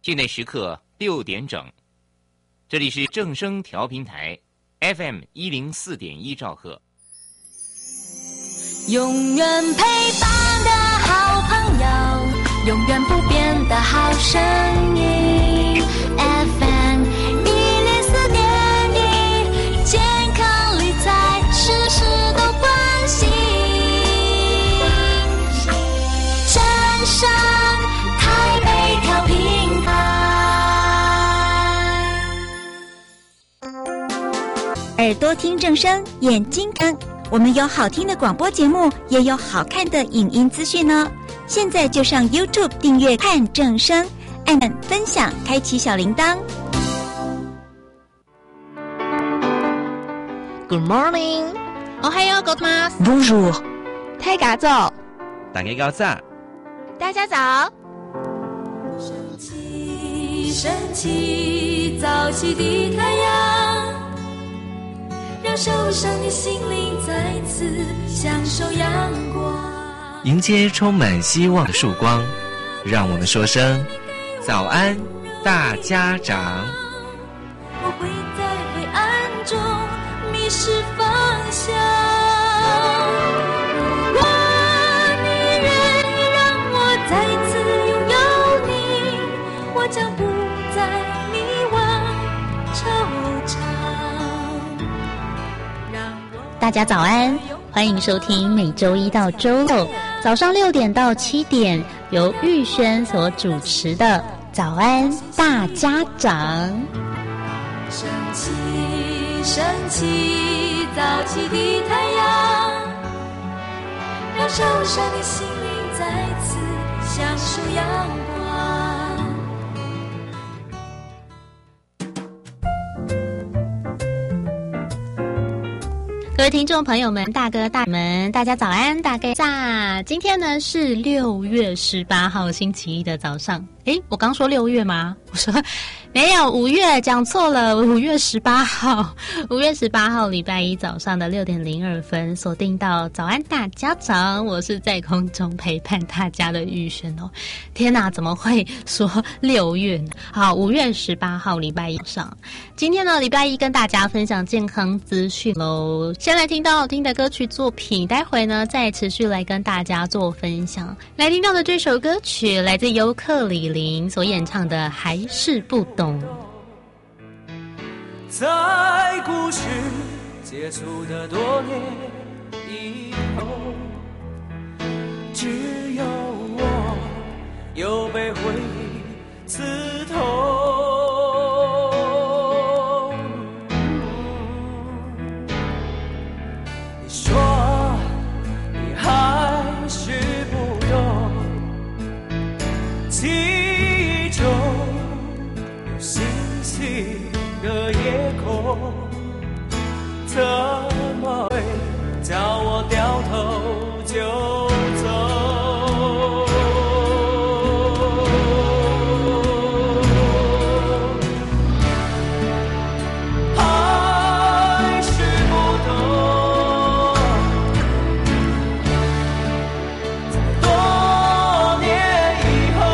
现在时刻6点整，这里是正声调频台 FM104.1兆赫。 永远陪伴的好朋友，永远不变的好声音 FM104.1，健康理财事事都关心，正声台北调频台。 耳朵听正声，眼睛看，我们有好听的广播节目，也有好看的影音资讯呢。现在就上 YouTube 订阅看正声，按分享，开启小铃铛。 Good morning， おはようございます。 Bonjour， 太嘎早， 大家早上， 大家早。 升起，升起，早起的太阳，让受伤的心灵再次享受阳光。 迎接充满希望的曙光，让我们说声早安，大家长。 我会在黑暗中迷失方向。如果你愿意让我再次拥有你，我将不再迷惘惆怅。 大家早安，欢迎收听每周一到周六早上6点到7点由玉轩所主持的早安大家长。 升起，升起，早起的太阳，让受伤的心灵再次享受阳光。 各位听众朋友们，大哥大姐们，大家早安，大概早。今天呢是6月18号星期一的早上。我刚说6月吗？我说没有，5月讲错了，5月18号，5月18号礼拜一早上的6点02分，锁定到早安大家长，我是在空中陪伴大家的玉轩哦。天哪，怎么会说6月呢？好，5月18号礼拜一早上，今天呢礼拜一跟大家分享健康资讯喽。先来听到好听的歌曲作品，待会呢再持续来跟大家做分享。来听到的这首歌曲来自尤克里里所演唱的《还是不懂》。 在故事结束的多年以后，只有我又被回忆刺痛。你说你还是不懂，记忆中有星星的夜空，怎么会叫我掉头就走？还是不懂，在多年以后，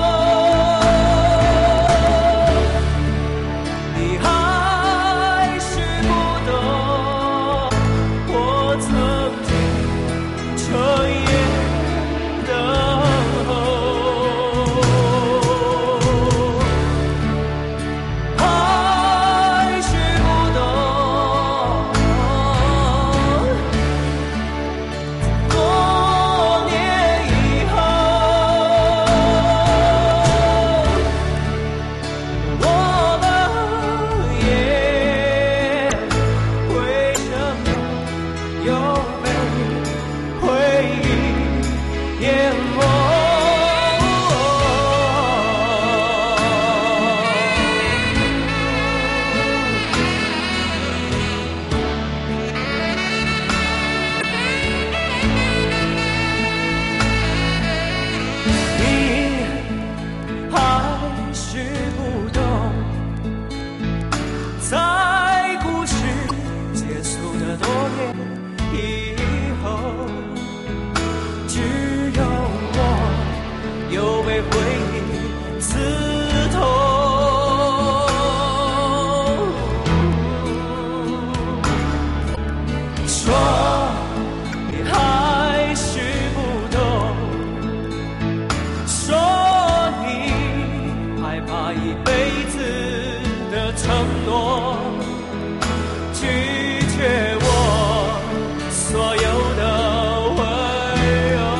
你还是不懂我曾经彻夜等候，还是不懂，多年以后，我的眼为什么又被回忆淹没？你还是不懂，在故事结束的多年以后，只有我又被回忆刺痛。 那一辈子的承诺，拒绝我所有的温柔。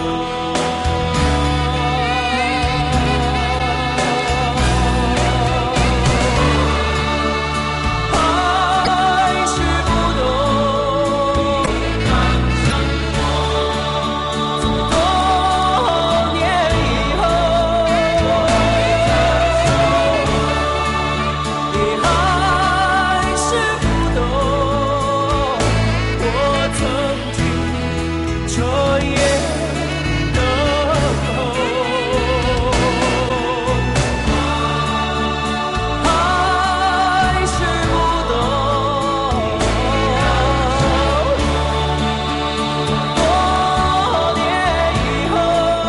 还是不懂，多年以后，你还是不懂我曾经彻夜等候，还是不懂多年以后，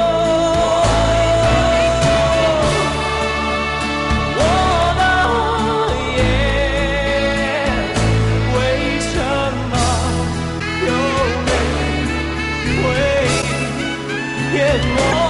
我的眼为什么有泪会淹没？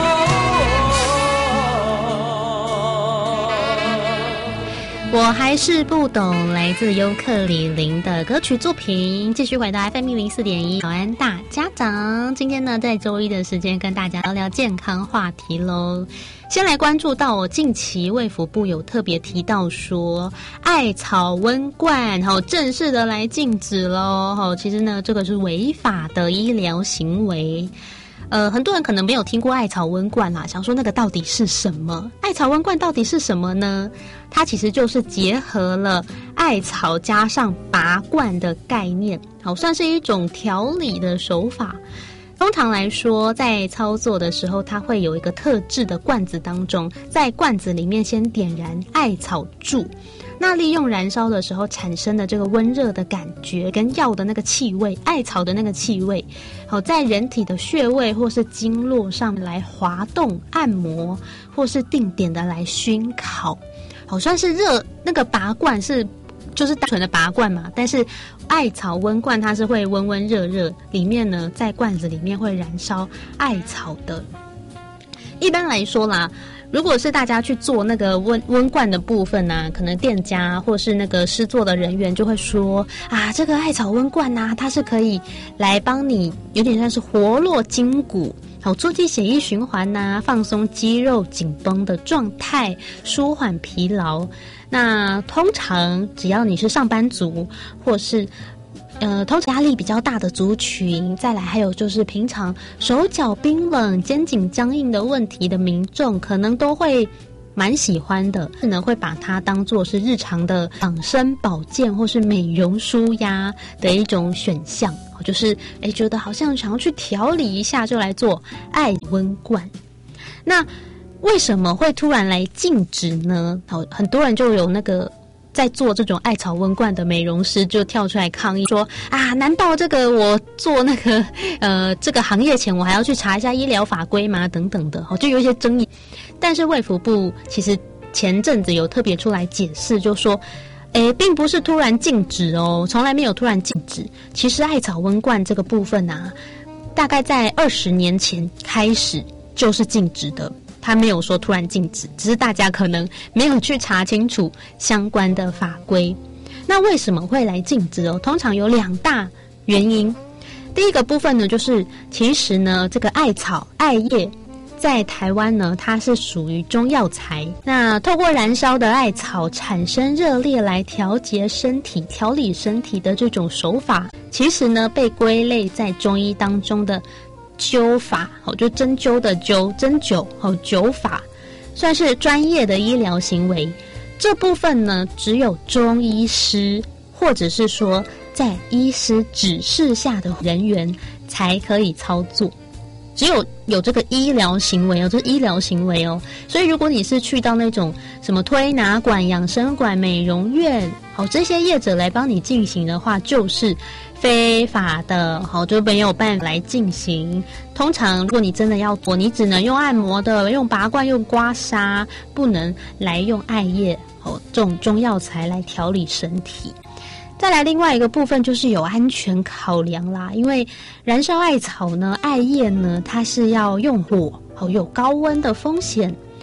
我还是不懂，来自尤克里林的歌曲作品。继续回到 FM 104.1，早安大家长。今天呢，在周一的时间跟大家聊聊健康话题喽。先来关注到近期卫福部有特别提到说，艾草温罐正式的来禁止喽。其实呢，这个是违法的医疗行为。很多人可能没有听过艾草温罐啦，想说那个到底是什么？艾草温罐到底是什么呢？它其实就是结合了艾草加上拔罐的概念，算是一种调理的手法。通常来说，在操作的时候，它会有一个特制的罐子当中，在罐子里面先点燃艾草柱。那利用燃烧的时候产生的这个温热的感觉跟药的那个气味，艾草的那个气味，在人体的穴位或是经络上来滑动按摩，或是定点的来熏烤，算是热。那个拔罐是就是单纯的拔罐嘛，但是艾草温罐它是会温温热热，里面呢在罐子里面会燃烧艾草的。一般来说啦，如果是大家去做那个温罐的部分啊，可能店家或是那个施作的人员就会说啊，这个艾草温罐啊，它是可以来帮你有点像是活络筋骨，促进血液循环啊，放松肌肉紧绷的状态，舒缓疲劳。那通常只要你是上班族或是通常压力比较大的族群，再来还有就是平常手脚冰冷、肩颈僵硬的问题的民众，可能都会蛮喜欢的，可能会把它当作是日常的养生保健或是美容舒压的一种选项，就是觉得好像想要去调理一下，就来做艾温罐。那为什么会突然来禁止呢？很多人就有那个在做这种艾草温罐的美容师就跳出来抗议说啊，难道这个我做那个这个行业前我还要去查一下医疗法规吗？等等的，就有一些争议。但是卫福部其实前阵子有特别出来解释，就说并不是突然禁止哦，从来没有突然禁止。其实艾草温罐这个部分啊，大概在20年前开始就是禁止的。他没有说突然禁止，只是大家可能没有去查清楚相关的法规。那为什么会来禁止哦？通常有2大原因。第一个部分呢，就是其实呢，这个艾草、艾叶在台湾呢，它是属于中药材。那透过燃烧的艾草产生热烈来调节身体、调理身体的这种手法，其实呢被归类在中医当中的灸法，就针灸的灸，针灸灸法，算是专业的医疗行为。这部分呢，只有中医师或者是说在医师指示下的人员才可以操作，只有这个医疗行为哦，这是医疗行为哦。所以如果你是去到那种什么推拿馆、养生馆、美容院，这些业者来帮你进行的话，就是非法的，就没有办法来进行。通常如果你真的要做，你只能用按摩的，用拔罐、用刮痧，不能来用艾叶这种中药材来调理身体。再来另外一个部分就是有安全考量啦，因为燃烧艾草呢、艾叶呢，它是要用火，有高温的风险，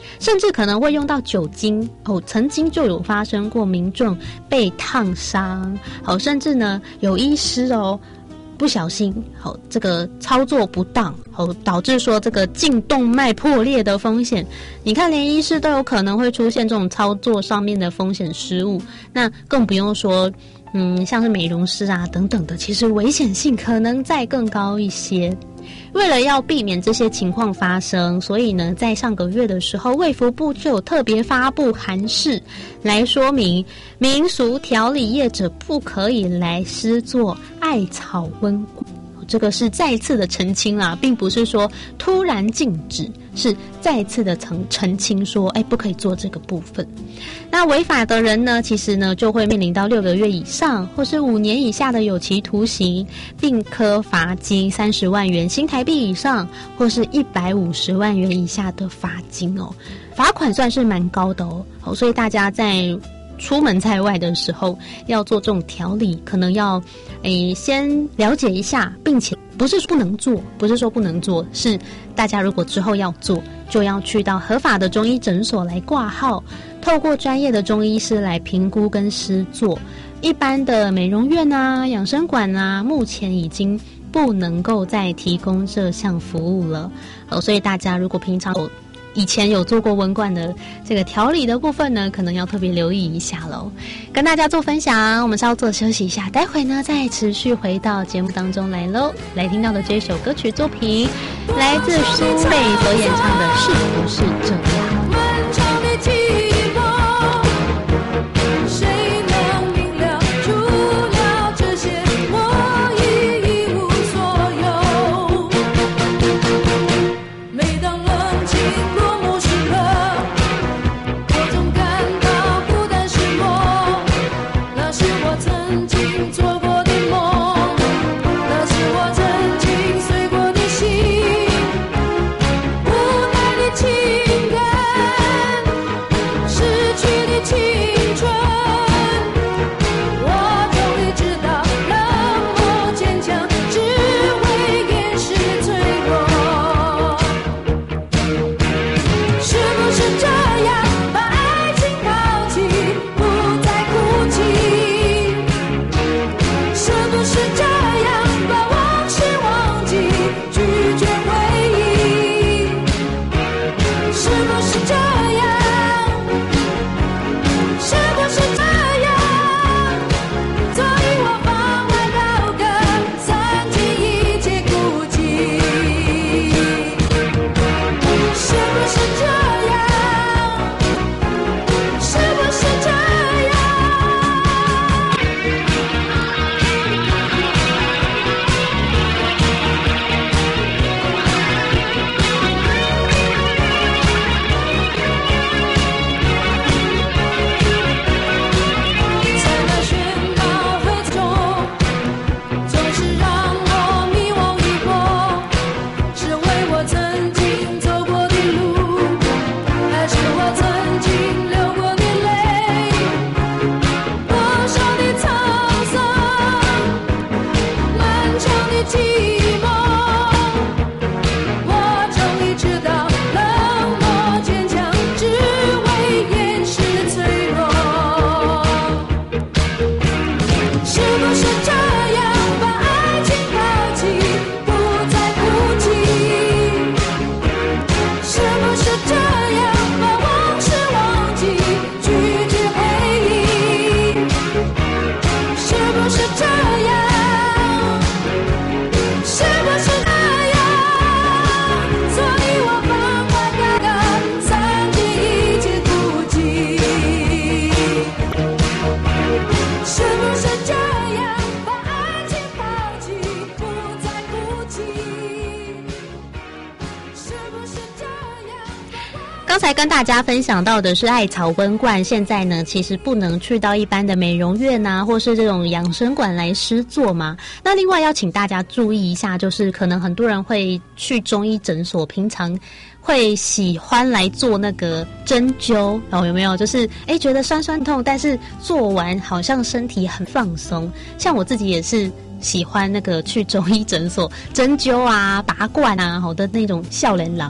甚至可能会用到酒精曾经就有发生过民众被烫伤甚至呢有医师不小心这个操作不当导致说这个颈动脉破裂的风险。你看连医师都有可能会出现这种操作上面的风险失误，那更不用说像是美容师啊等等的，其实危险性可能再更高一些。为了要避免这些情况发生，所以呢，在上个月的时候，卫福部就有特别发布函释来说明，民俗调理业者不可以来施作艾草温馆。这个是再次的澄清啦，并不是说突然禁止，是再次的澄清说，不可以做这个部分。那违法的人呢，其实呢就会面临到6个月以上，或是5年以下的有期徒刑，并科罚金30万元新台币以上，或是150万元以下的罚金罚款算是蛮高的所以大家在出门在外的时候要做这种调理，可能要先了解一下，并且不是说不能做，是大家如果之后要做，就要去到合法的中医诊所来挂号，透过专业的中医师来评估跟施作。一般的美容院啊、养生馆啊，目前已经不能够再提供这项服务了所以大家如果平常以前有做过文冠的这个调理的部分呢，可能要特别留意一下咯。跟大家做分享，我们稍作休息一下，待会呢再持续回到节目当中来咯。来听到的这首歌曲作品，来自苏蓓所演唱的《是不是这样》。 漫长的寂寞，谁能明了？除了这些，我已一无所有。每当冷清落幕时刻，我总感到孤单失落。那是我曾经做过的梦，那是我曾经碎过的心。无奈的情感，失去的青春，我终于知道，冷漠坚强只会掩饰脆弱。是不是这样，把爱情抛弃，不再哭泣？是不是这样，把往事忘记，拒绝回忆？是不是这样？是不是这样？所以我放开刀割，散尽一切孤寂。是不是这样？是不是这样？在那喧闹和中，总是让我迷惘一过，是为我曾经走过的路，还是我曾经流过的泪？多少的沧桑，漫长的寂寞，我终于知道，冷漠坚强只会掩饰脆弱。是不是这样，把爱情抛弃，不再哭泣？是不是这样，把往事忘记，拒绝回忆？是不是这样？是不是这样？所以我放开刀割，散尽一切孤寂。是不是这样，把爱情抛弃，不再哭泣？是不是这样？ 刚才跟大家分享到的是艾草温罐，现在呢其实不能去到一般的美容院啊，或是这种养生馆来施作嘛。那另外要请大家注意一下，就是可能很多人会去中医诊所，平常会喜欢来做那个针灸有没有？就是觉得酸酸痛，但是做完好像身体很放松。像我自己也是喜欢那个去中医诊所针灸啊、拔罐啊的那种笑脸郎。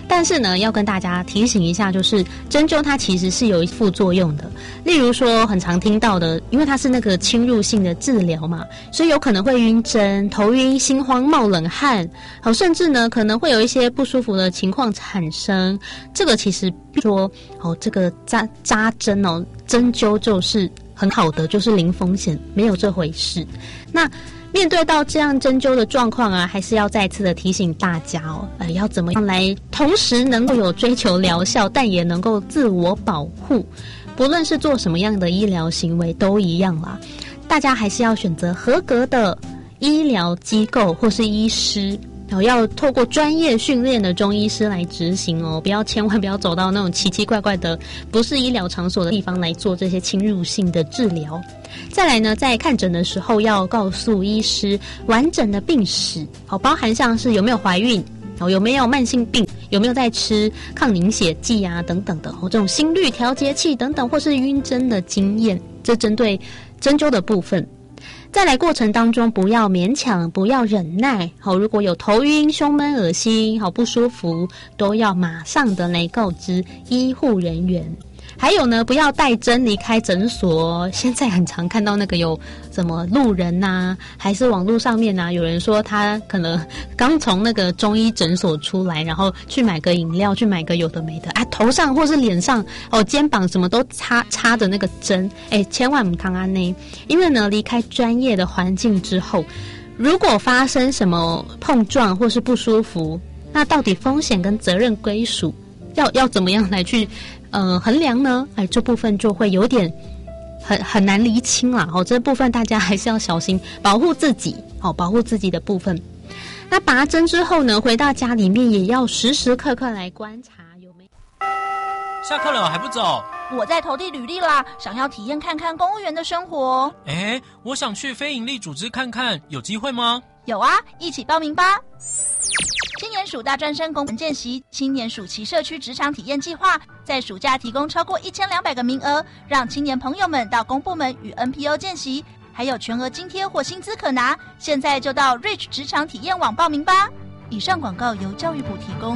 但是呢，要跟大家提醒一下，就是针灸它其实是有副作用的。例如说，很常听到的，因为它是那个侵入性的治疗嘛，所以有可能会晕针、头晕、心慌、冒冷汗，好，甚至呢可能会有一些不舒服的情况产生。这个其实说这个扎针针灸就是很好的，就是零风险，没有这回事。那面对到这样针灸的状况啊，还是要再次的提醒大家要怎么样来同时能够有追求疗效，但也能够自我保护。不论是做什么样的医疗行为都一样啦，大家还是要选择合格的医疗机构或是医师，要透过专业训练的中医师来执行千万不要走到那种奇奇怪怪的不是医疗场所的地方来做这些侵入性的治疗。再来呢，在看诊的时候要告诉医师完整的病史，包含像是有没有怀孕，有没有慢性病，有没有在吃抗凝血剂啊等等的，这种心率调节器等等，或是晕针的经验，这针对针灸的部分。再来过程当中不要勉强，不要忍耐，如果有头晕、胸闷、恶心、不舒服，都要马上的来告知医护人员。还有呢，不要带针离开诊所。现在很常看到那个有什么路人啊，还是网络上面啊，有人说他可能刚从那个中医诊所出来，然后去买个饮料，去买个有的没的啊，头上或是脸上肩膀什么都插着那个针，千万不可以呢，因为呢离开专业的环境之后，如果发生什么碰撞或是不舒服，那到底风险跟责任归属要怎么样来去衡量呢？这部分就会有点很难厘清啦。这部分大家还是要小心，保护自己，保护自己的部分。那拔针之后呢，回到家里面也要时时刻刻来观察有没有。 下课了还不走？ 我在投递履历啦，想要体验看看公务员的生活。 我想去非营利组织看看，有机会吗？ 有啊，一起报名吧。青年署大专生公文见习青年暑期社区职场体验计划，在暑假提供超过1200个名额，让青年朋友们到公部门与 NPO 见习，还有全额津贴或薪资可拿。现在就到 Reach 职场体验网报名吧。以上广告由教育部提供。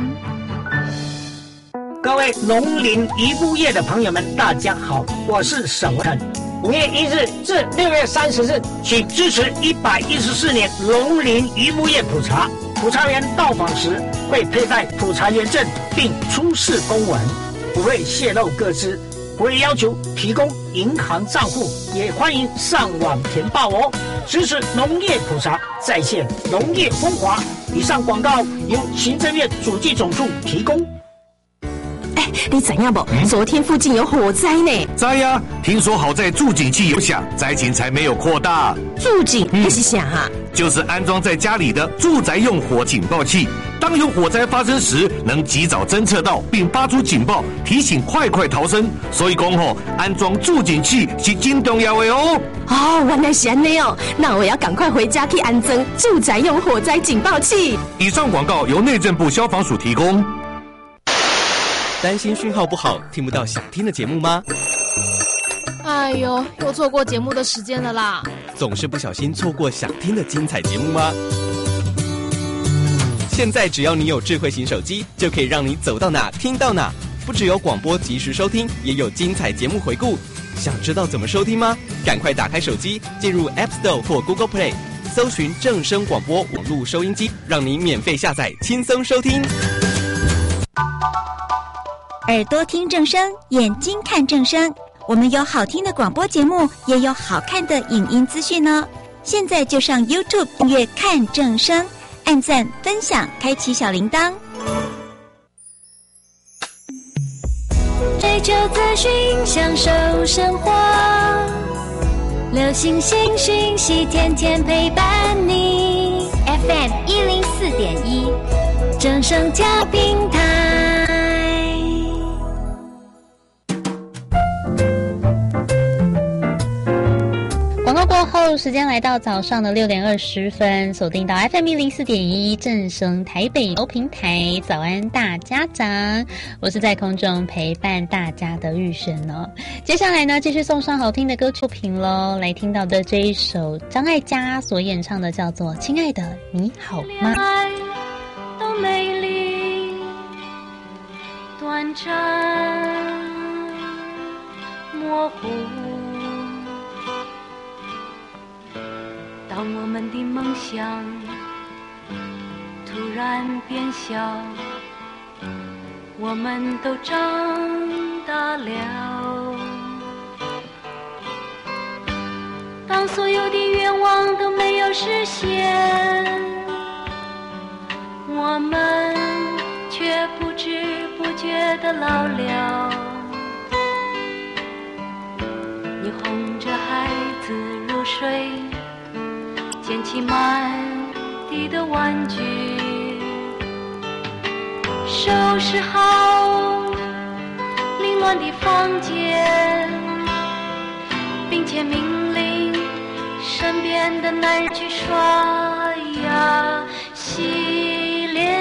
各位农林渔牧业的朋友们，大家好，我是沈文腾。5月1日至6月30日，请支持114年农林渔牧业普查。普查员到访时会佩戴普查员证，并出示公文，不会泄露个资，不会要求提供银行账户，也欢迎上网填报哦。支持农业普查，再现农业风华。以上广告由行政院主计总处提供。 你知影不？昨天附近有火灾呢。 知呀，听说好在住警器有响，灾情才没有扩大。 住警那是啥啊？ 就是安装在家里的住宅用火警报器，当有火灾发生时，能及早侦测到并发出警报，提醒快逃生。所以讲安装住警器是真重要的哦。 原来是这样哦，那我要赶快回家去安装住宅用火灾警报器。 以上广告由内政部消防署提供。 担心讯号不好，听不到想听的节目吗？ 哎呦，又错过节目的时间了啦！ 总是不小心错过想听的精彩节目吗？现在只要你有智慧型手机，就可以让你走到哪听到哪。不只有广播及时收听，也有精彩节目回顾。想知道怎么收听吗？赶快打开手机，进入 App Store 或 Google Play， 搜寻正声广播网络收音机，让你免费下载，轻松收听。 耳朵听正声，眼睛看正声。我们有好听的广播节目，也有好看的影音资讯呢。现在就上 YouTube 订阅看正声，按赞、分享，开启小铃铛。 追求资讯，享受生活，流行新讯息，天天陪伴你。FM 104.1，正声调频台。 广告过后，时间来到早上的6点20分，锁定到 FM 104.1正声台北楼平台，早安大家长，我是在空中陪伴大家的玉璇哦。接下来呢，继续送上好听的歌曲品咯，来听到的这一首张艾嘉所演唱的叫做《亲爱的你好吗》。 都美丽， 短暂模糊。当我们的梦想突然变小，我们都长大了。当所有的愿望都没有实现，我们却不知不觉地老了。你哄着孩子入睡，捡起满地的玩具，收拾好凌乱的房间，并且命令身边的男人去刷牙洗脸。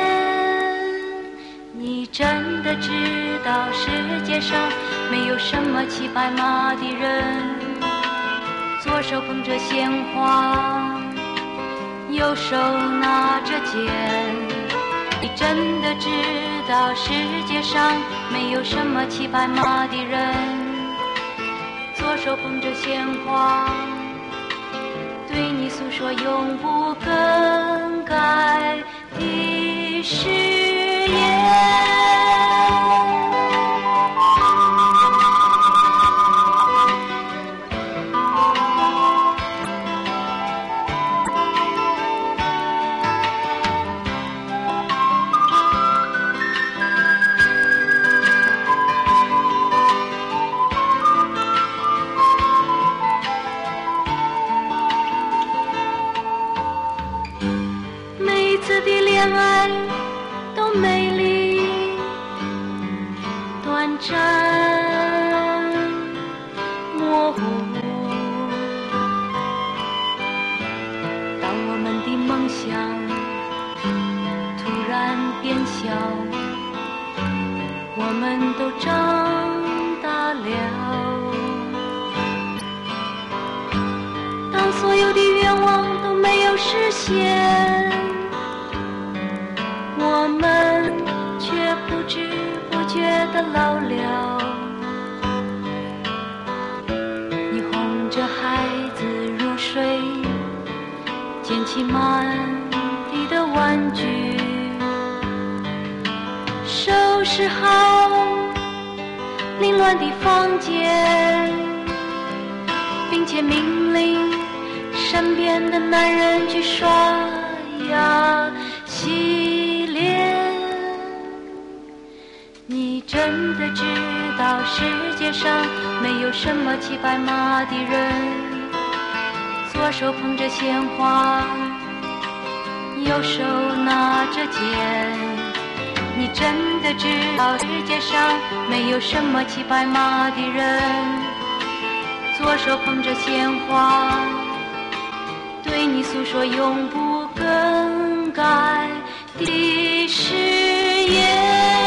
你真的知道世界上没有什么骑白马的人，左手捧着鲜花，右手拿着剑。你真的知道世界上没有什么骑白马的人，左手捧着鲜花，对你诉说永不更改的誓言。恋爱都美丽短暂模糊。当我们的梦想突然变小，我们都长大了。当所有的愿望都没有实现，我们却不知不觉地老了。你哄着孩子入睡，捡起满地的玩具，收拾好凌乱的房间，并且命令身边的男人去刷牙洗脸。你真的知道世界上没有什么骑白马的人，左手捧着鲜花，右手拿着剑。你真的知道世界上没有什么骑白马的人，左手捧着鲜花，对你诉说永不更改的誓言。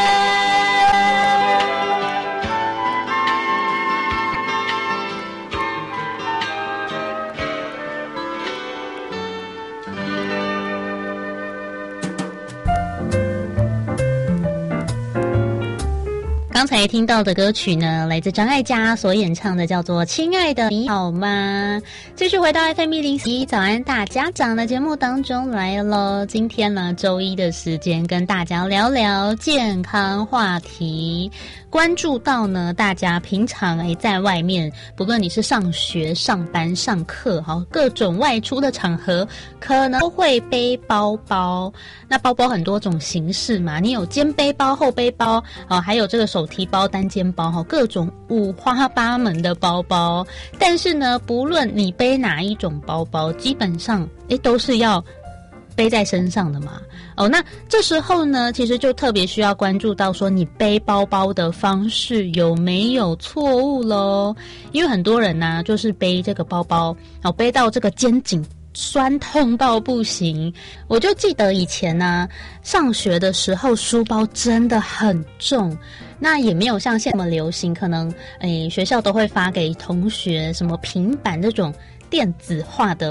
刚才听到的歌曲呢，来自张艾嘉所演唱的，叫做《亲爱的你好吗》。继续回到 FM104早安大家长的节目当中来了。今天呢，周一的时间跟大家聊聊健康话题。关注到呢，大家平常在外面，不论你是上学、上班、上课，各种外出的场合，可能都会背包包。那包包很多种形式嘛，你有肩背包、后背包，还有这个手提包、单肩包，各种五花八门的包包。但是呢，不论你背哪一种包包，基本上都是要背在身上的嘛。那这时候呢，其实就特别需要关注到说你背包包的方式有没有错误咯。因为很多人呢，就是背这个包包，背到这个肩颈酸痛到不行。我就记得以前呢，上学的时候书包真的很重，那也没有像现在那么流行，可能学校都会发给同学什么平板这种电子化的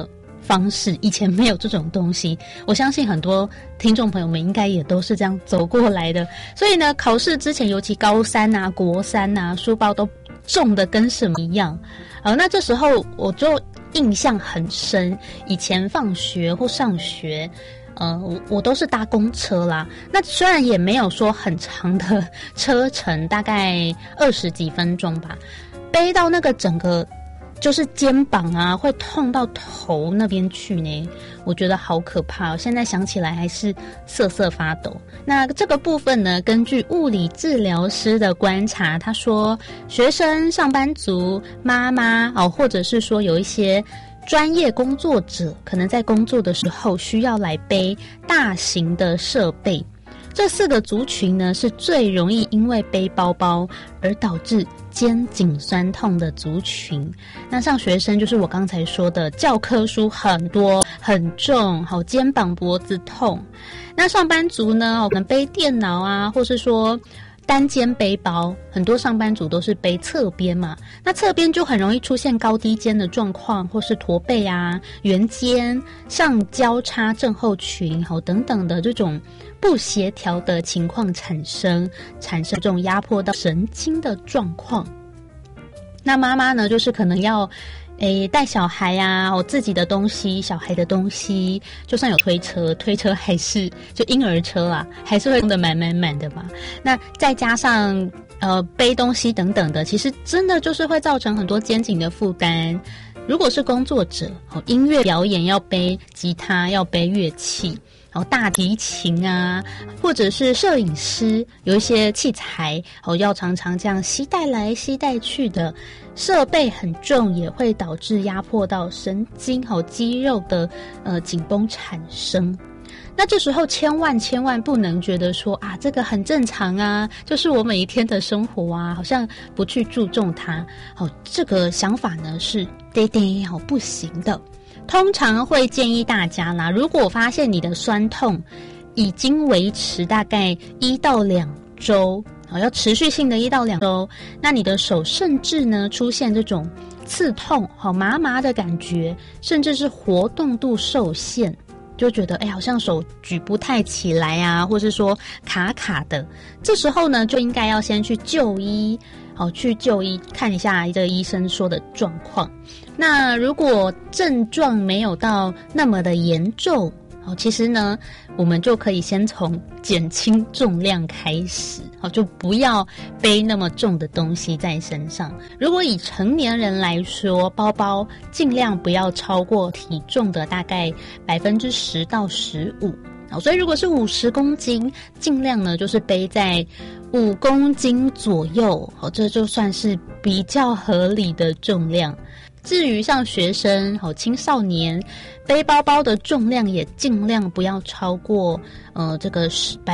方式，以前没有这种东西，我相信很多听众朋友们应该也都是这样走过来的。所以呢，考试之前，尤其高三啊、国三啊，书包都重的跟什么一样。那这时候我就印象很深，以前放学或上学，我都是搭公车啦。那虽然也没有说很长的车程，大概20几分钟吧，背到那个整个就是肩膀啊，会痛到头那边去呢，我觉得好可怕哦。现在想起来还是瑟瑟发抖。那这个部分呢，根据物理治疗师的观察，他说学生、上班族、妈妈或者是说有一些专业工作者，可能在工作的时候需要来背大型的设备。这4个族群呢，是最容易因为背包包而导致肩颈酸痛的族群。那像学生就是我刚才说的，教科书很多很重，肩膀脖子痛。那上班族呢，可能背电脑啊，或是说单肩背包，很多上班族都是背侧边嘛，那侧边就很容易出现高低肩的状况，或是驼背啊、圆肩、上交叉症候群等等的这种不协调的情况产生这种压迫到神经的状况。那妈妈呢，就是可能要带小孩啊，自己的东西、小孩的东西，就算有推车还是就婴儿车啊，还是会用得满的嘛。那再加上背东西等等的，其实真的就是会造成很多肩颈的负担。如果是工作者，音乐表演要背吉他，要背乐器，大提琴啊，或者是摄影师，有一些器材要常常这样携带来携带去的，设备很重，也会导致压迫到神经肌肉的紧绷产生。那这时候千万不能觉得说啊，这个很正常啊，就是我每一天的生活啊，好像不去注重它。这个想法呢是不行的。通常会建议大家啦，如果发现你的酸痛已经维持大概1到2周，要持续性的1到2周，那你的手甚至呢出现这种刺痛、麻麻的感觉，甚至是活动度受限，就觉得好像手举不太起来啊，或是说卡卡的，这时候呢就应该要先去就医，看一下这个医生说的状况。那如果症状没有到那么的严重，其实呢我们就可以先从减轻重量开始，就不要背那么重的东西在身上。如果以成年人来说，包包尽量不要超过体重的大概10%到15%。所以如果是50公斤，尽量呢就是背在5公斤左右，这就算是比较合理的重量。至于像学生、青少年，背包包的重量也尽量不要超过这个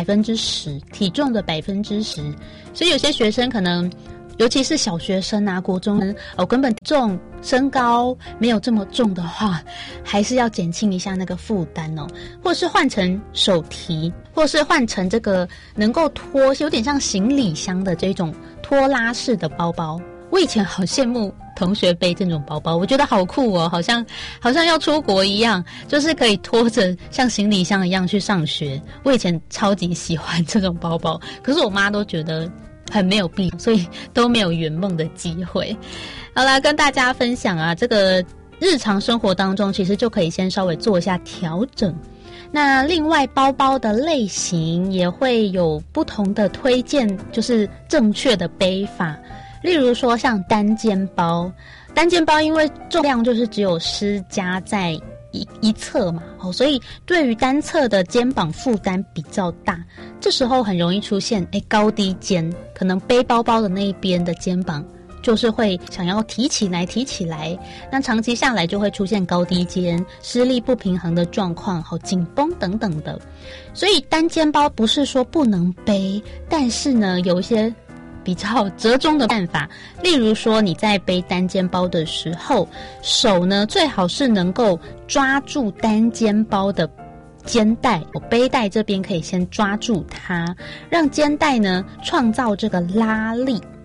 10%，体重的10%。所以有些学生可能，尤其是小学生啊、国中生，根本身高没有这么重的话，还是要减轻一下那个负担哦，或是换成手提，或是换成这个能够拖，有点像行李箱的这种拖拉式的包包。我以前好羡慕同学背这种包包，我觉得好酷哦，好像要出国一样，就是可以拖着像行李箱一样去上学。我以前超级喜欢这种包包，可是我妈都觉得很没有必要，所以都没有圆梦的机会。好啦，跟大家分享啊，这个日常生活当中其实就可以先稍微做一下调整。那另外包包的类型也会有不同的推荐，就是正确的背法。例如说像单肩包因为重量就是只有施加在一侧嘛，所以对于单侧的肩膀负担比较大，这时候很容易出现高低肩，可能背包包的那一边的肩膀就是会想要提起来，那长期下来就会出现高低肩、施力不平衡的状况，紧绷等等的。所以单肩包不是说不能背，但是呢有一些比较折中的办法。例如说你在背单肩包的时候，手呢最好是能够抓住单肩包的肩带，背带这边可以先抓住它，让肩带呢创造这个拉力。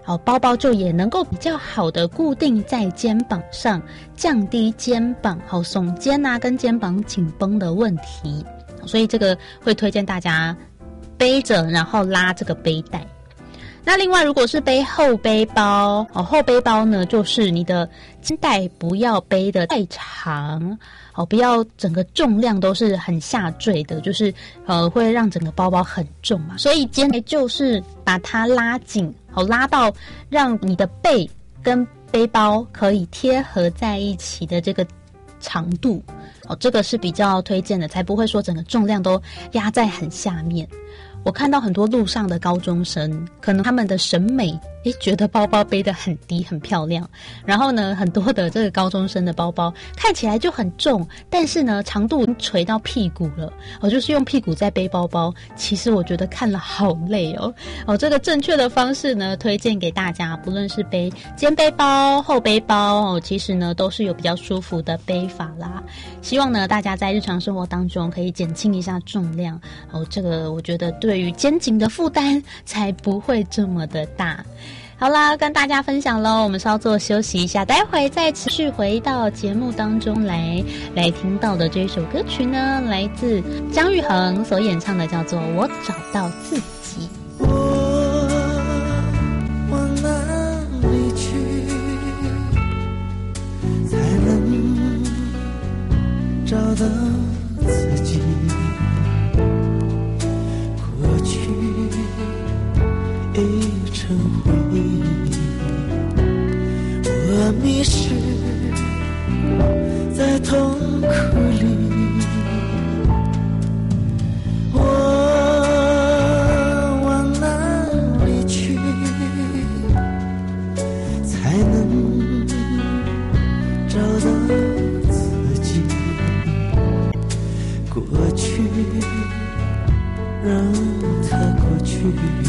包包就也能够比较好的固定在肩膀上，降低肩膀耸肩啊跟肩膀紧绷的问题。所以这个会推荐大家背着然后拉这个背带。那另外如果是背后背包，后背包呢就是你的肩带不要背得太长，不要整个重量都是很下坠的，就是会让整个包包很重嘛。所以肩带就是把它拉紧，拉到让你的背跟背包可以贴合在一起的这个长度，这个是比较推荐的，才不会说整个重量都压在很下面。我看到很多路上的高中生，可能他们的审美觉得包包背得很低很漂亮，然后呢很多的这个高中生的包包看起来就很重，但是呢长度已经垂到屁股了，就是用屁股在背包包，其实我觉得看了好累这个正确的方式呢推荐给大家，不论是背肩背包后背包其实呢都是有比较舒服的背法啦。希望呢大家在日常生活当中可以减轻一下重量这个我觉得对于肩颈的负担才不会这么的大。好啦，跟大家分享咯，我们稍作休息一下，待会再持续回到节目当中来听到的这一首歌曲呢，来自姜育恒所演唱的，叫做《我找到自己》。 我往哪里去，才能找到自己？过去已成回忆，我迷失在痛苦里，我往哪里去，才能找到自己？过去让它过去，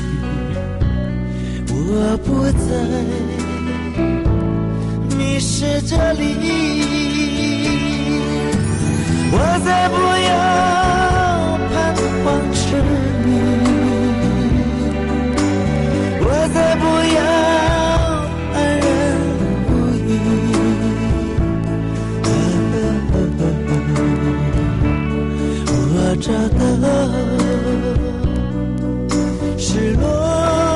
我不再迷失这里，我再不要彷徨痴迷，我再不要安然无依，我找到失落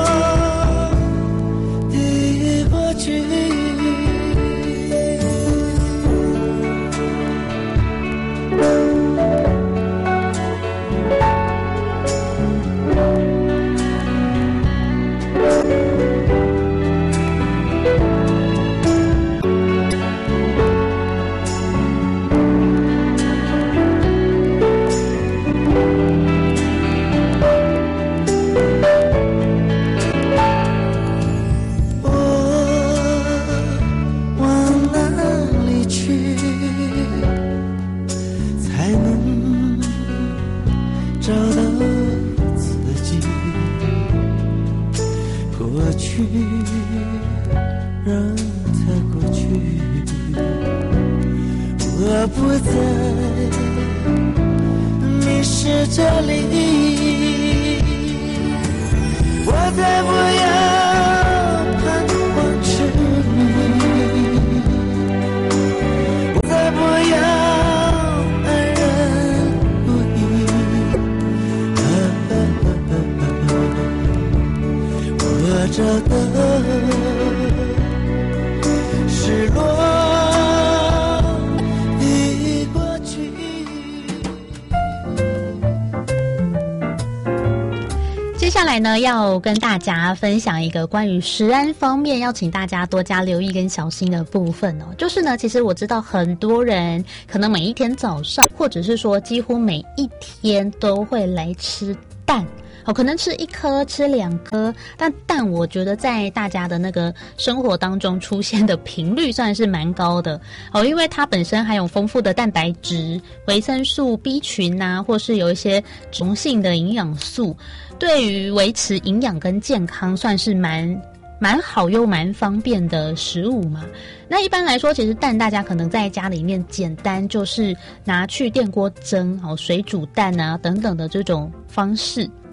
要跟大家分享一个关于食安方面要请大家多加留意跟小心的部分就是呢，其实我知道很多人可能每一天早上，或者是说几乎每一天都会来吃蛋可能吃1颗吃2颗，但蛋我觉得在大家的那个生活当中出现的频率算是蛮高的因为它本身含有丰富的蛋白质、维生素 B 群啊，或是有一些溶性的营养素，对于维持营养跟健康算是蛮好又蛮方便的食物嘛。那一般来说，其实蛋大家可能在家里面简单就是拿去电锅蒸水煮蛋啊等等的这种方式。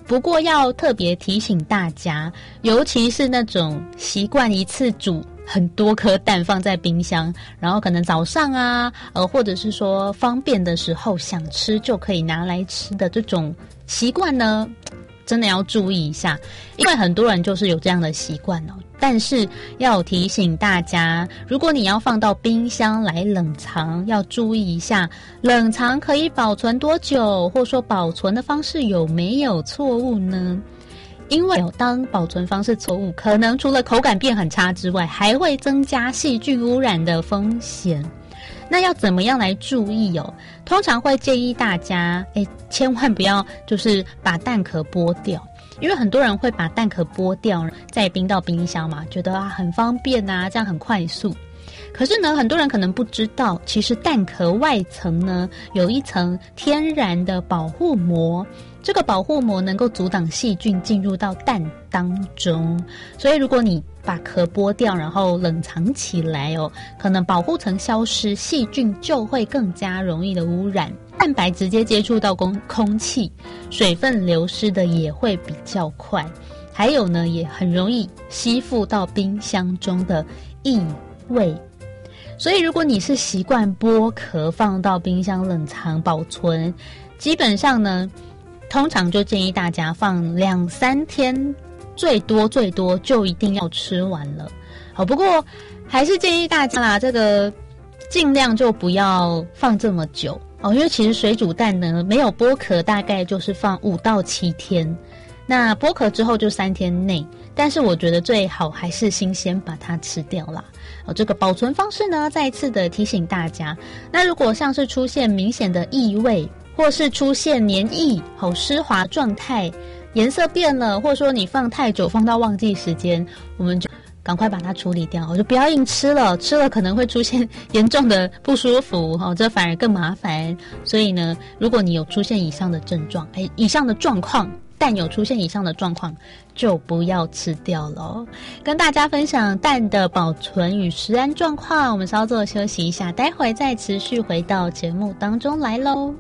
不过要特别提醒大家，尤其是那种习惯一次煮很多颗蛋放在冰箱，然后可能早上啊，或者是说方便的时候想吃就可以拿来吃的这种习惯呢，真的要注意一下，因为很多人就是有这样的习惯哦。但是要提醒大家，如果你要放到冰箱来冷藏，要注意一下冷藏可以保存多久，或说保存的方式有没有错误呢？因为当保存方式错误，可能除了口感变很差之外，还会增加细菌污染的风险。那要怎么样来注意哦？通常会建议大家，千万不要就是把蛋壳剥掉，因为很多人会把蛋壳剥掉，再冰到冰箱嘛，觉得很方便啊，这样很快速。可是呢，很多人可能不知道，其实蛋壳外层呢有一层天然的保护膜，这个保护膜能够阻挡细菌进入到蛋当中，所以如果你把壳剥掉，然后冷藏起来哦，可能保护层消失，细菌就会更加容易的污染。蛋白直接接触到空气，水分流失的也会比较快，还有呢，也很容易吸附到冰箱中的异味。所以如果你是习惯剥壳放到冰箱冷藏保存，基本上呢，通常就建议大家放2-3天，最多就一定要吃完了。好，不过还是建议大家啦，这个尽量就不要放这么久哦，因为其实水煮蛋呢，没有剥壳大概就是放5到7天，那剥壳之后就3天内。但是我觉得最好还是新鲜把它吃掉啦。这个保存方式呢，再一次的提醒大家。那如果像是出现明显的异味，或是出现黏液、湿滑状态，颜色变了，或者说你放太久，放到忘记时间，我们就赶快把它处理掉，就不要硬吃了，吃了可能会出现严重的不舒服，这反而更麻烦。所以呢，如果你有出现以上的症状，以上的状况，蛋有出现以上的状况，就不要吃掉了。跟大家分享蛋的保存与食安状况，我们稍作休息一下，待会再持续回到节目当中来咯。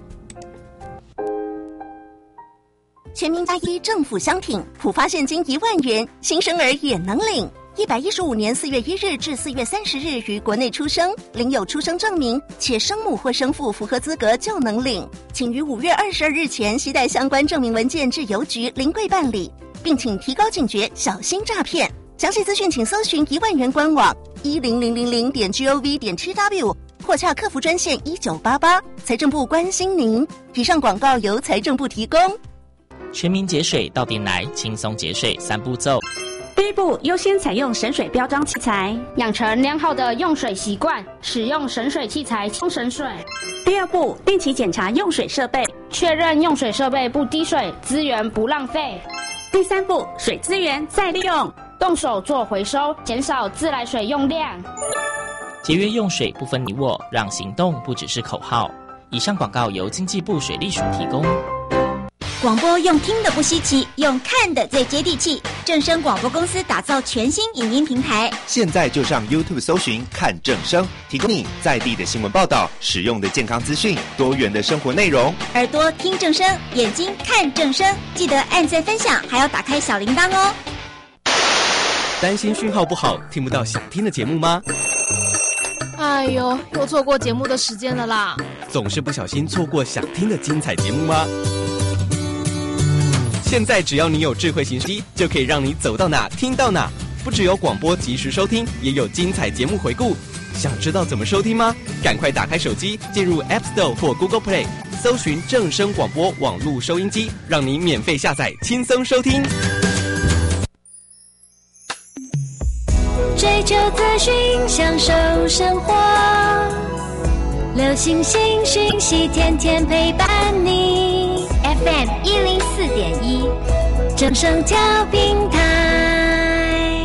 全民8·1政府相挺，普发现金1万元，新生儿也能领。115年4月1日至4月30日于国内出生，领有出生证明，且生母或生父符合资格就能领。请于5月22日前携带相关证明文件至邮局临柜办理，并请提高警觉，小心诈骗。详细资讯请搜寻1万元官网10000.gov.tw 或洽客服专线1988。财政部关心您。以上广告由财政部提供。 全民节水到店来，轻松节水3步骤。 第一步，优先采用省水标章器材， 养成良好的用水习惯，使用省水器材轻省水。 第二步，定期检查用水设备， 确认用水设备不滴水，资源不浪费。 第三步，水资源再利用， 动手做回收，减少自来水用量。 节约用水不分你我，让行动不只是口号。以上广告由经济部水利署提供。 广播用听的不稀奇，用看的最接地气。正声广播公司打造全新影音平台， 现在就上 YouTube 搜寻看正声，提供你在地的新闻报道、实用的健康资讯、多元的生活内容。 耳朵听正声，眼睛看正声，记得按赞分享，还要打开小铃铛哦。 担心讯号不好，听不到想听的节目吗？ 哎呦，又错过节目的时间了啦！ 总是不小心错过想听的精彩节目吗？现在只要你有智慧型手机，就可以让你走到哪听到哪。不只有广播及时收听，也有精彩节目回顾。想知道怎么收听吗？赶快打开手机，进入 App Store 或 Google Play， 搜寻正声广播网络收音机，让你免费下载，轻松收听。 追求资讯，享受生活，流行新讯息，天天陪伴你。FM 104.1，正声调频台。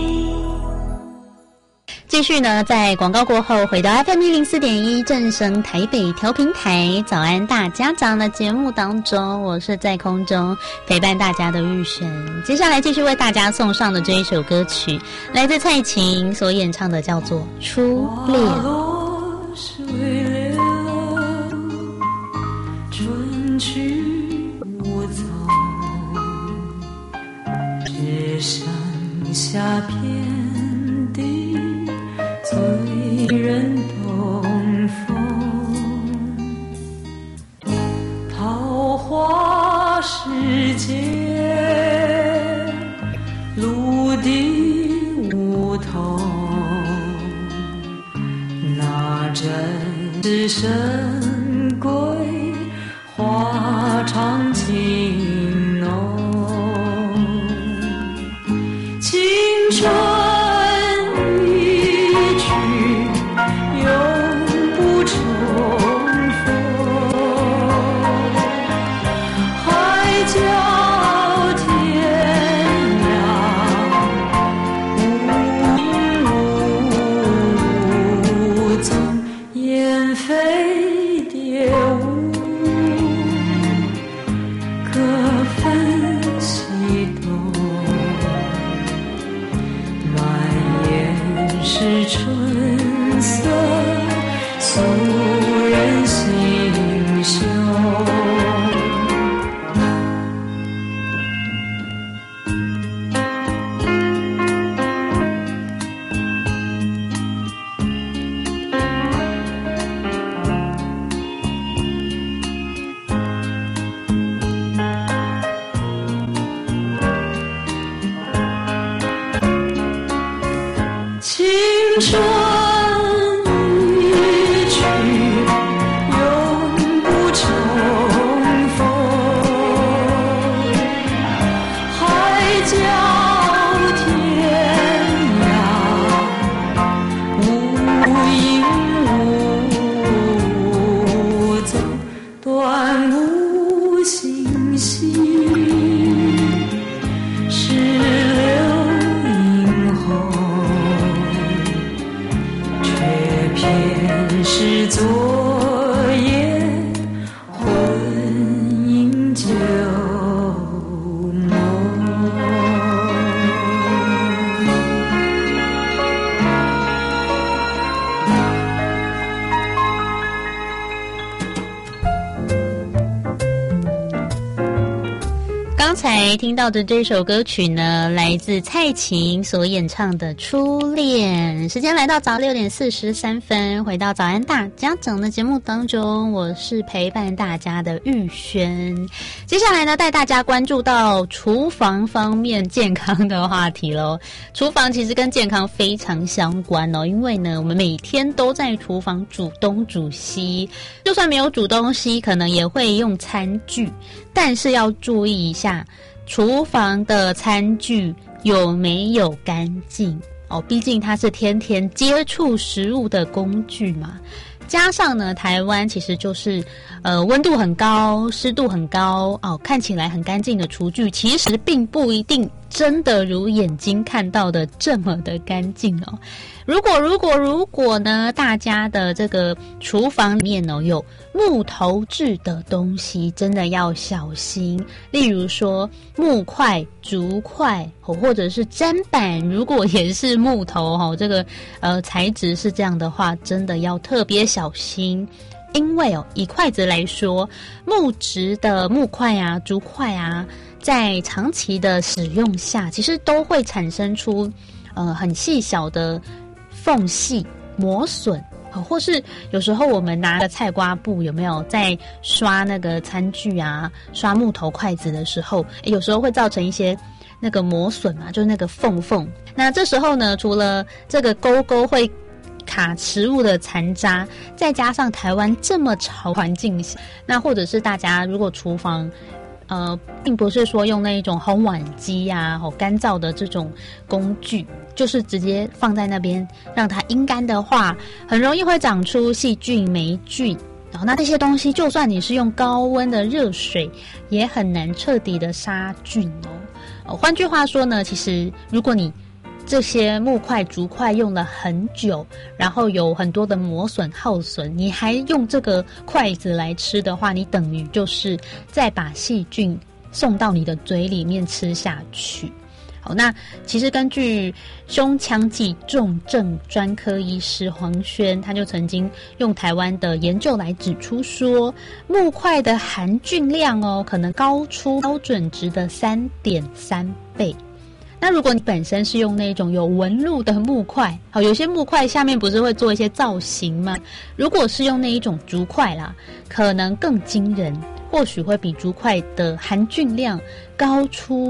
继续呢，在广告过后，回到 FM 104.1正声台北调频台早安大家长的节目当中，我是在空中陪伴大家的玉璇。接下来继续为大家送上的这一首歌曲，来自蔡琴所演唱的，叫做《初恋》。 春去无踪， 下遍地醉人东风，桃花世界陆地梧桐，那真是神归花长情浓。青春一去永不重逢，海角天涯无踪，雁飞蝶舞各分西东，满眼是春色诉人心胸。青春一去永不重逢，海角天涯无影无踪，断无信息，是流萤红，却偏是昨夜魂萦旧梦。 刚才听到的这首歌曲呢，来自蔡琴所演唱的《初恋》。时间来到早6:43，回到早安大家长的节目当中，我是陪伴大家的玉轩。接下来呢，带大家关注到厨房方面健康的话题咯。厨房其实跟健康非常相关哦，因为呢，我们每天都在厨房煮东煮西，就算没有煮东西，可能也会用餐具，但是要注意一下厨房的餐具有没有干净哦，毕竟它是天天接触食物的工具嘛。加上呢，台湾其实就是温度很高，湿度很高哦，看起来很干净的厨具，其实并不一定真的如眼睛看到的这么的干净哦。如果呢，大家的这个厨房里面呢有木头制的东西，真的要小心。例如说木块、竹块，或者是砧板，如果也是木头这个材质是这样的话，真的要特别小心。因为以筷子来说，木质的木块啊、竹块啊，在长期的使用下，其实都会产生出很细小的缝隙、磨损，或是有时候我们拿个菜瓜布，有没有在刷那个餐具啊、刷木头筷子的时候，有时候会造成一些那个磨损嘛，就是那个缝。那这时候呢，除了这个勾会卡食物的残渣，再加上台湾这么潮环境下，那或者是大家如果厨房并不是说用那一种烘碗机啊、干燥的这种工具，就是直接放在那边让它阴干的话，很容易会长出细菌、霉菌。然后那这些东西，就算你是用高温的热水，也很难彻底的杀菌哦。换句话说呢，其实如果你这些木块、竹块用了很久，然后有很多的磨损、耗损，你还用这个筷子来吃的话，你等于就是再把细菌送到你的嘴里面吃下去。好，那其实根据胸腔暨重症专科医师黄轩，他就曾经用台湾的研究来指出说，木块的含菌量可能高出标准值的3.3倍。 那如果你本身是用那种有纹路的木块，好，有些木块下面不是会做一些造型吗？如果是用那一种竹块啦，可能更惊人，或许会比竹块的含菌量高出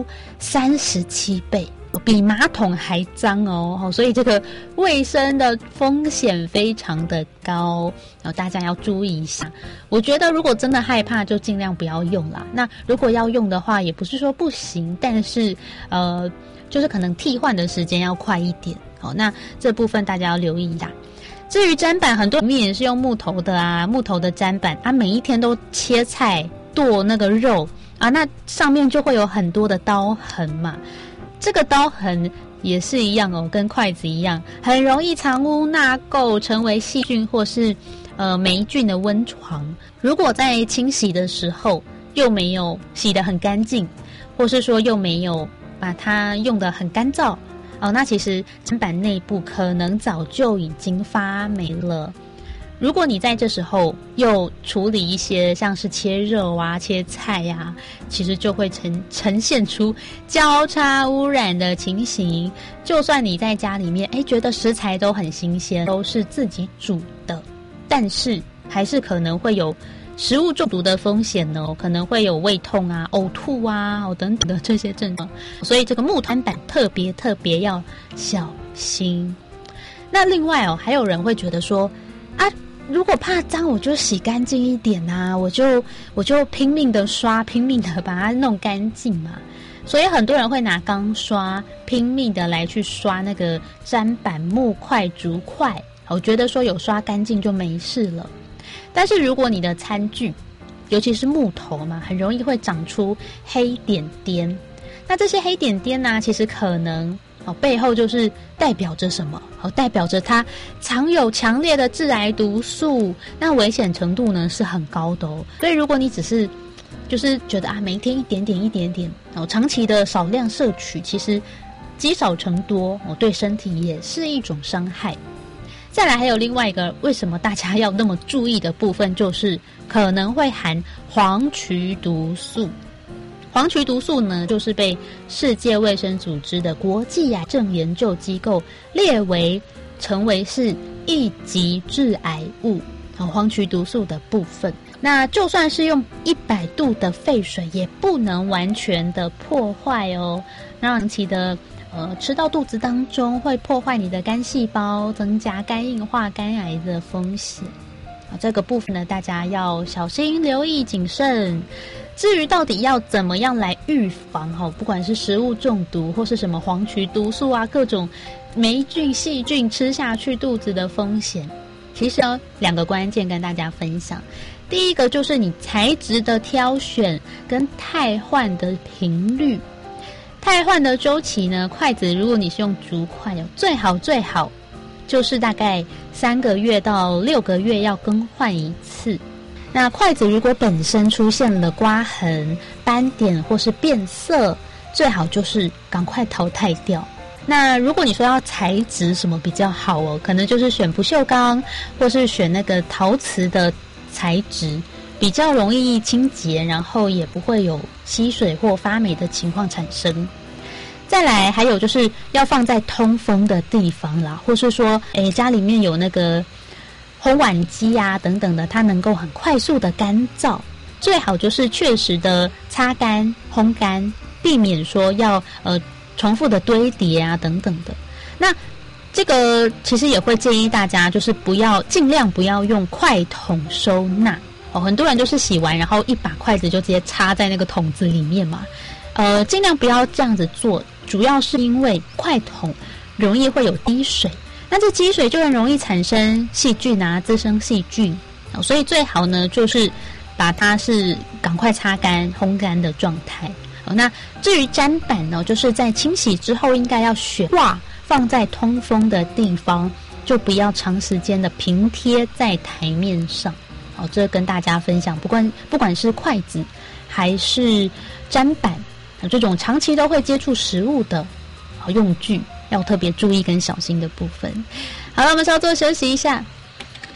37倍。比马桶还脏哦，所以这个卫生的风险非常的高，大家要注意一下。我觉得如果真的害怕，就尽量不要用啦。那如果要用的话，也不是说不行，但是就是可能替换的时间要快一点。好，那这部分大家要留意啦。至于砧板，很多人也是用木头的啊，木头的砧板啊，每一天都切菜剁那个肉啊，那上面就会有很多的刀痕嘛。这个刀痕也是一样哦，跟筷子一样，很容易藏污纳垢，成为细菌或是霉菌的温床。如果在清洗的时候又没有洗得很干净，或是说又没有把它用得很干燥那其实砧板内部可能早就已经发霉了。如果你在这时候又处理一些像是切肉啊、切菜啊，其实就会呈现出交叉污染的情形。就算你在家里面觉得食材都很新鲜，都是自己煮的，但是还是可能会有食物中毒的风险哦，可能会有胃痛啊、呕吐啊等等的这些症状。所以这个木砧板特别要小心。那另外还有人会觉得说如果怕脏，我就洗干净一点啊，我就拼命的刷，拼命的把它弄干净嘛。所以很多人会拿钢刷拼命的来去刷那个砧板、木块、竹块，我觉得说有刷干净就没事了。但是如果你的餐具，尤其是木头嘛，很容易会长出黑点点。那这些黑点点呢，其实可能背后就是代表着什么？代表着它藏有强烈的致癌毒素，那危险程度呢是很高的哦。所以如果你只是就是觉得每天一点点长期的少量摄取，其实积少成多对身体也是一种伤害。再来还有另外一个为什么大家要那么注意的部分，就是可能会含黄曲毒素。黄曲毒素呢，就是被世界卫生组织的国际癌症研究机构列为成为是1级致癌物。黄曲毒素的部分，那就算是用100度的沸水，也不能完全的破坏哦。那长期的吃到肚子当中，会破坏你的肝细胞，增加肝硬化、肝癌的风险。这个部分呢，大家要小心、留意、谨慎。至于到底要怎么样来预防不管是食物中毒或是什么黄曲毒素啊，各种霉菌、细菌吃下去肚子的风险，其实2个关键跟大家分享。第一个就是你材质的挑选跟汰换的频率。汰换的周期呢，筷子如果你是用竹筷，最好就是大概3个月到6个月要更换一次。那筷子如果本身出现了刮痕、斑点或是变色，最好就是赶快淘汰掉。那如果你说要材质什么比较好可能就是选不锈钢或是选那个陶瓷的材质，比较容易清洁，然后也不会有吸水或发霉的情况产生。再来还有就是要放在通风的地方啦，或是说家里面有那个烘碗机啊等等的，它能够很快速的干燥，最好就是确实的擦干、烘干，避免说要重复的堆叠啊等等的。那这个其实也会建议大家就是尽量不要用筷筒收纳很多人就是洗完然后一把筷子就直接插在那个桶子里面嘛，尽量不要这样子做，主要是因为筷筒容易会有滴水。那这积水就很容易产生细菌啊，滋生细菌，所以最好呢就是把它是赶快擦干、烘干的状态。那至于砧板呢，就是在清洗之后应该要选挂放在通风的地方，就不要长时间的平贴在台面上。这跟大家分享，不管是筷子还是砧板，这种长期都会接触食物的用具，要特别注意跟小心的部分。好了，我们稍作休息一下。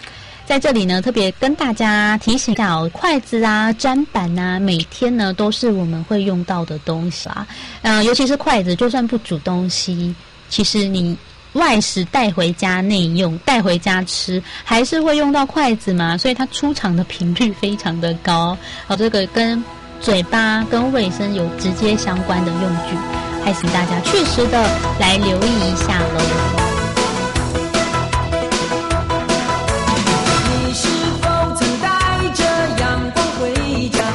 在这里呢，特别跟大家提醒一下哦，筷子啊、砧板啊，每天呢都是我们会用到的东西啊。尤其是筷子，就算不煮东西，其实你外食带回家内用，带回家吃，还是会用到筷子嘛，所以它出场的频率非常的高。这个跟嘴巴跟卫生有直接相关的用具，还请大家确实的来留意一下喽。 你是否曾带着阳光回家，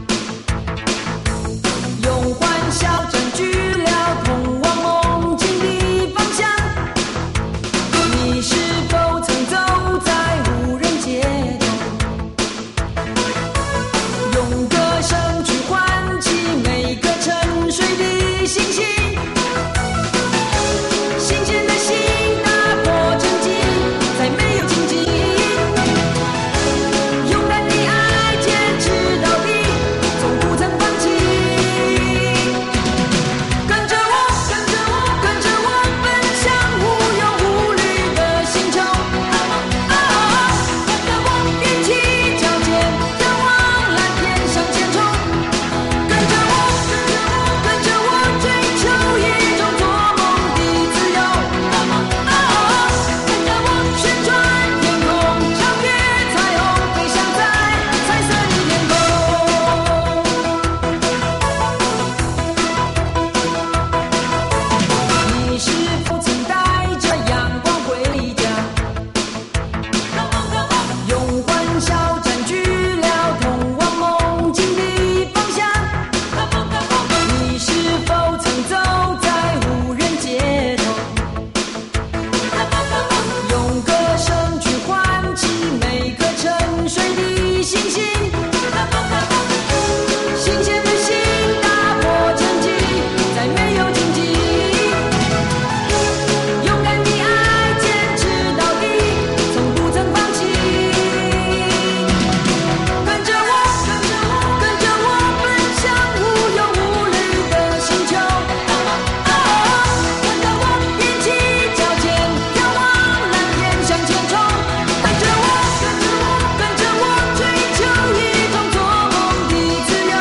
用欢笑占据了通往梦境的方向？你是否曾走在无人街头，用歌声去唤起每个沉睡的星星？新鲜的心打破沉寂，再没有荆棘，勇敢的爱坚持到底，从不曾放弃。跟着我，跟着我，跟着我奔向无忧无虑的星球。跟着我踮起脚尖，眺望蓝天向前冲。跟着我，跟着我追求一种做梦的自由。跟着我旋转天空，超越彩虹，飞翔在彩色的天空。你是否曾带着阳光回家，用欢笑占据了通往梦境的方向？你是否曾走在无人街头，用歌声去唤起每个沉睡的星星？新鲜的心打破沉寂，再没有荆棘，勇敢的爱坚持到底，从不曾放弃。跟着我，跟着我奔向无忧无虑的星球。跟着我踮起脚尖，眺望蓝天向前冲。跟着我，跟着我追求一种做梦的自由。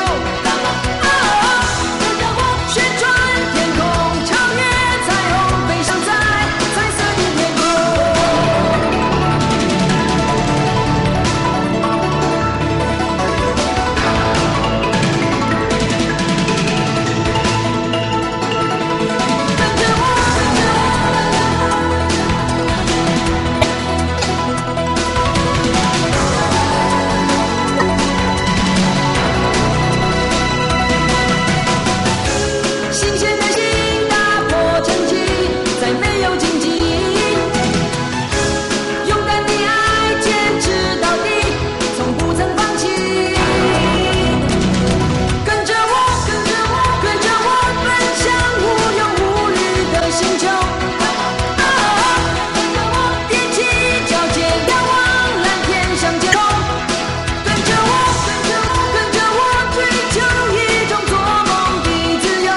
跟着我旋转天空，超越彩虹，飞翔在彩色的天空。新鲜的心打破沉寂，再没有荆棘，勇敢的爱坚持到底，从不曾放弃。跟着我，跟着我，跟着我奔向无忧无虑的星球。跟着我踮起脚尖，眺望蓝天向前冲。跟着我，跟着我追求一种做梦的自由。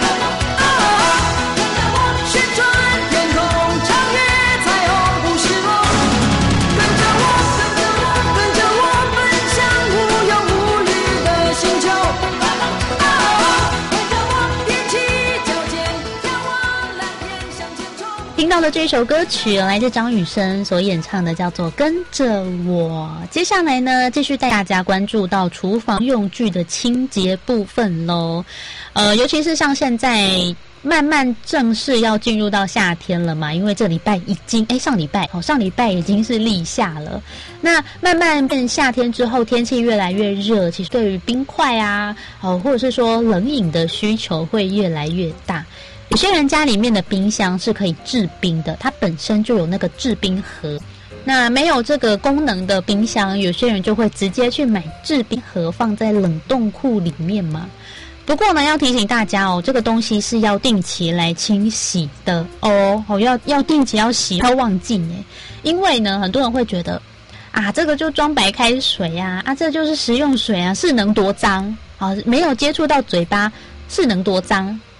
跟着我旋转天空，超越彩虹不是梦。跟着我，跟着我奔向无忧无虑的星球。跟着我踮起脚尖，眺望蓝天向前冲。 听到的这首歌曲来自张雨生所演唱的，叫做《跟着我》。接下来呢，继续带大家关注到厨房用具的清洁部分喽。尤其是像现在慢慢正式要进入到夏天了嘛，因为这礼拜已经上礼拜已经是立夏了。那慢慢变夏天之后，天气越来越热，其实对于冰块啊，或者是说冷饮的需求会越来越大。有些人家里面的冰箱是可以制冰的，它本身就有那个制冰盒。那没有这个功能的冰箱，有些人就会直接去买制冰盒放在冷冻库里面嘛。不过呢，要提醒大家哦，这个东西是要定期来清洗的哦，要定期要洗，不要忘记耶。因为呢，很多人会觉得这个就装白开水啊，这就是食用水啊，是能多脏？没有接触到嘴巴是能多脏？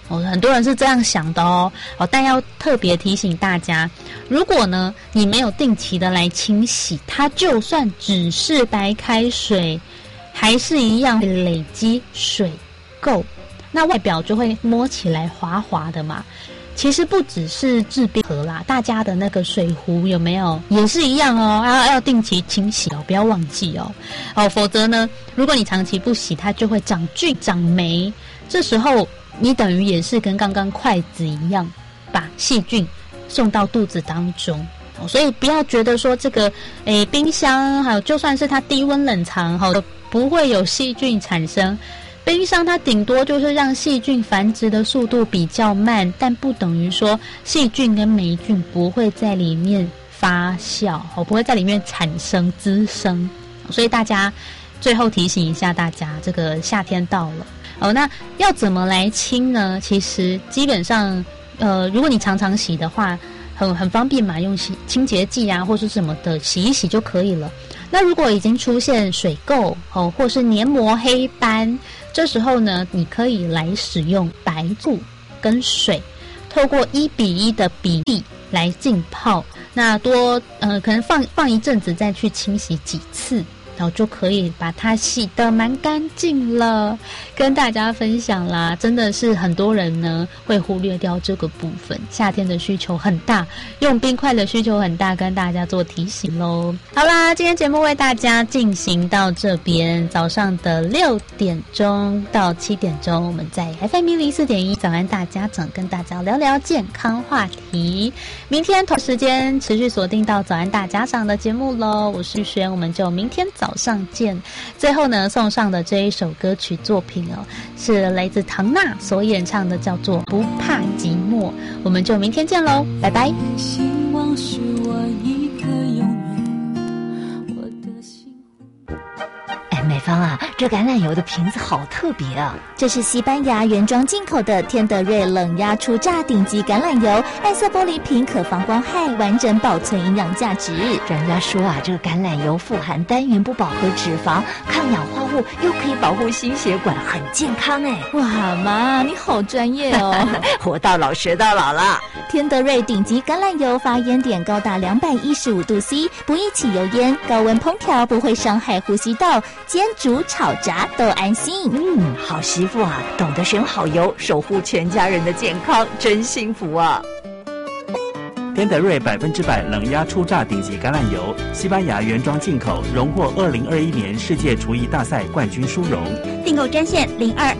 很多人是这样想的哦，但要特别提醒大家，如果呢你没有定期的来清洗，它就算只是白开水，还是一样会累积水垢，那外表就会摸起来滑滑的嘛。其实不只是制冰盒啦，大家的那个水壶有没有也是一样哦，要定期清洗哦，不要忘记哦，否则呢，如果你长期不洗，它就会长菌长霉，这时候你等于也是跟刚刚筷子一样，把细菌送到肚子当中。所以不要觉得说这个冰箱还有就算是它低温冷藏不会有细菌产生。冰箱它顶多就是让细菌繁殖的速度比较慢，但不等于说细菌跟霉菌不会在里面发酵，不会在里面产生滋生。所以大家最后提醒一下大家，这个夏天到了那要怎么来清呢？其实基本上如果你常常洗的话，很方便嘛，用清洁剂啊或是什么的洗一洗就可以了。那如果已经出现水垢或是黏膜黑斑，这时候呢，你可以来使用白醋跟水，透过1:1的比例来浸泡。那可能放一阵子再去清洗几次，然后就可以把它洗得蛮干净了。跟大家分享啦，真的是很多人呢会忽略掉这个部分。夏天的需求很大，用冰块的需求很大，跟大家做提醒咯。好啦，今天节目为大家进行到这边，早上的6点钟到7点钟，我们在 FM 104.1早安大家长跟大家聊聊健康话题。明天同时间持续锁定到早安大家长的节目咯，我是玉璇，我们就明天早上见。最后呢，送上的这一首歌曲作品是来自唐娜所演唱的，叫做《不怕寂寞》。我们就明天见咯，拜拜。 希望是我一个永远，我的心。 美芳啊，这橄榄油的瓶子好特别啊！ 这是西班牙原装进口的天德瑞冷压初榨顶级橄榄油，暗色玻璃瓶可防光害，完整保存营养价值。 专家说啊，这个橄榄油富含单元不饱和脂肪，抗氧化物，又可以保护心血管，很健康哎！ 哇妈，你好专业哦！ 活到老学到老了。 天德瑞顶级橄榄油发烟点高达215度 C， 不易起油烟，高温烹调不会伤害呼吸道，煎煮炒炸都安心。 好媳妇啊，懂得选好油，守护全家人的健康，真幸福啊！ 天德瑞100%冷压初榨顶级橄榄油，西班牙原装进口，荣获2021年世界厨艺大赛冠军殊荣。 订购专线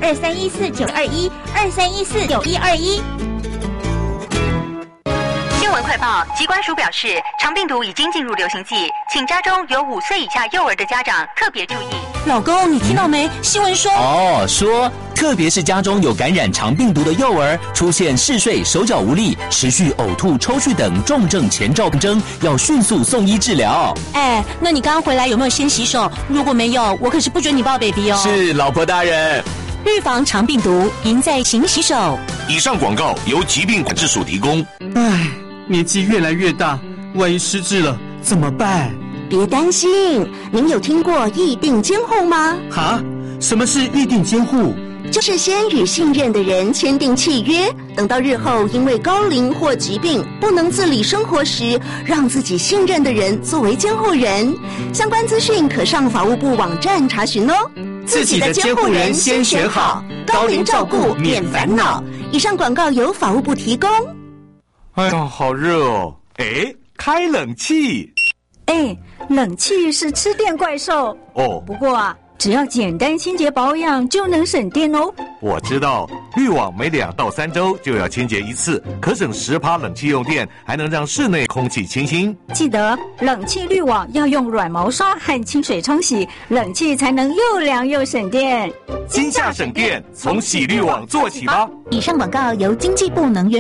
0223149121 23149121。 新闻快报，疾管署表示，肠病毒已经进入流行季，请家中有5岁以下幼儿的家长特别注意。 老公，你听到没？新闻说说特别是家中有感染肠病毒的幼儿，出现嗜睡、手脚无力、持续呕吐、抽搐等重症前兆征，要迅速送医治疗。 那你刚刚回来有没有先洗手？如果没有，我可是不准你抱 baby 哦。 是，老婆大人。 预防肠病毒，赢在勤洗手。 以上广告由疾病管制署提供。 年纪越来越大，万一失智了怎么办？ 别担心，您有听过议定监护吗？ 什么是议定监护？ 就是先与信任的人签订契约，等到日后因为高龄或疾病不能自理生活时，让自己信任的人作为监护人。相关资讯可上法务部网站查询哦。 自己的监护人先选好， 高龄照顾免烦恼。以上广告由法务部提供。 哎呀，好热哦！开冷气。 冷气是吃电怪兽哦。 不过啊，只要简单清洁保养就能省电哦。 我知道，滤网每2到3周就要清洁一次，可省10%冷气用电，还能让室内空气清新。 记得冷气滤网要用软毛刷和清水冲洗，冷气才能又凉又省电。 今夏省电，从洗滤网做起吧。 以上广告由经济部能源